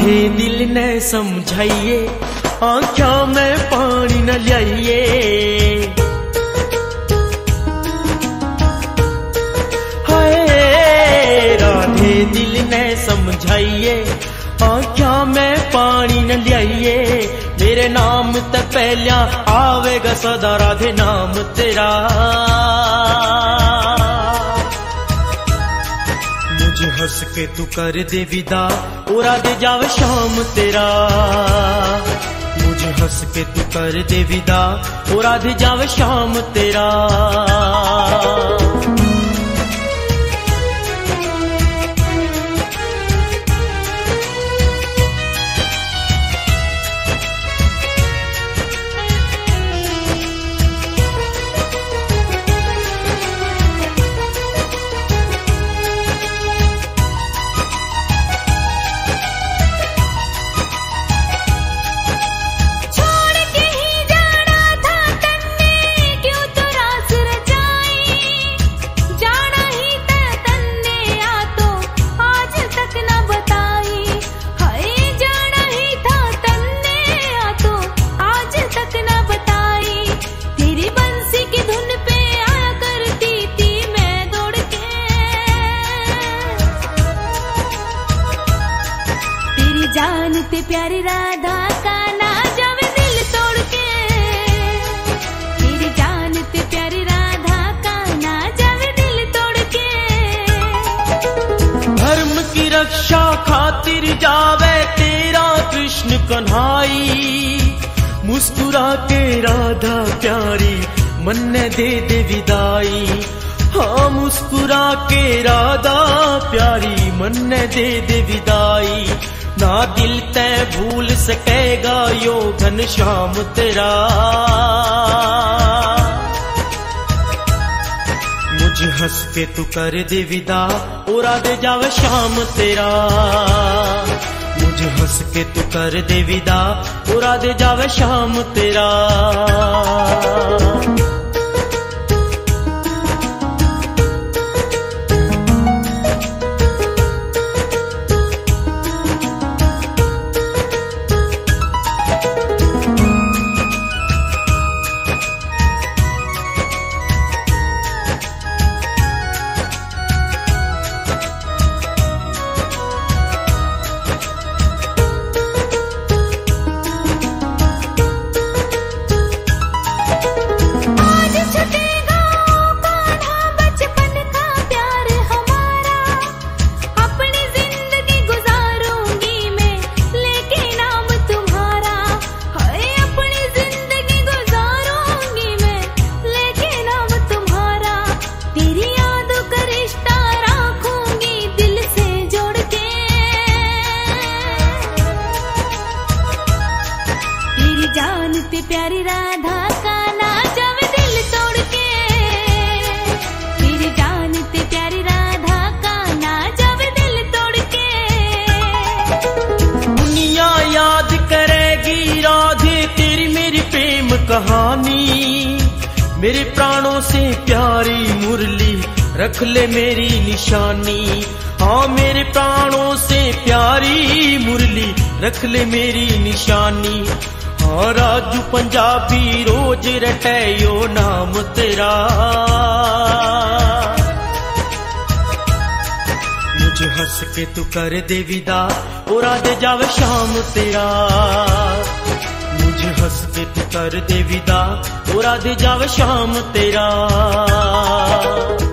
राधे दिल ने समझाइए, आँखों में पानी न लाइए। हाय राधे दिल ने समझाइए, आँखों में पानी न लाइए। मेरे नाम ते पहला आवेगा सदा राधे नाम तेरा। मुझे हंस के तू कर दे विदा, ओ राधे जावे शाम तेरा। मुझे हंस के तू कर दे विदा, ओ राधे जावे शाम तेरा। जानते प्यारी राधा का ना जावे दिल तोड़ के। तेरी जानते प्यारी राधा का ना जावे दिल तोड़ के। धर्म की रक्षा खातिर जावे तेरा कृष्ण कन्हाई। मुस्कुरा के राधा प्यारी मन ने दे दे विदाई। हाँ मुस्कुरा के राधा प्यारी मन ने दे दे विदाई। ना दिल तय भूल सकेगा यो घनश्याम तेरा। मुझे हंस के तू कर दे विदा, ओ राधे जावे शाम तेरा। मुझे हंस के तू कर दे विदा, ओ राधे जावे शाम तेरा। जानते प्यारी राधा का ना जावे दिल तोड़ के। तेरी जानते प्यारी राधा का ना जावे दिल तोड़ के। दुनिया याद करेगी राधे तेरी मेरी प्रेम कहानी। मेरे प्राणों से प्यारी मुरली रख ले मेरी निशानी। हाँ मेरे प्राणों से प्यारी मुरली रख ले मेरी निशानी। हाँ राजू पंजाबी रोज रटे यो नाम तेरा। मुझे हंस के तू कर दे विदा, ओ राधे जावे शाम तेरा। मुझे हंस के तू कर दे विदा, ओ राधे जावे शाम तेरा।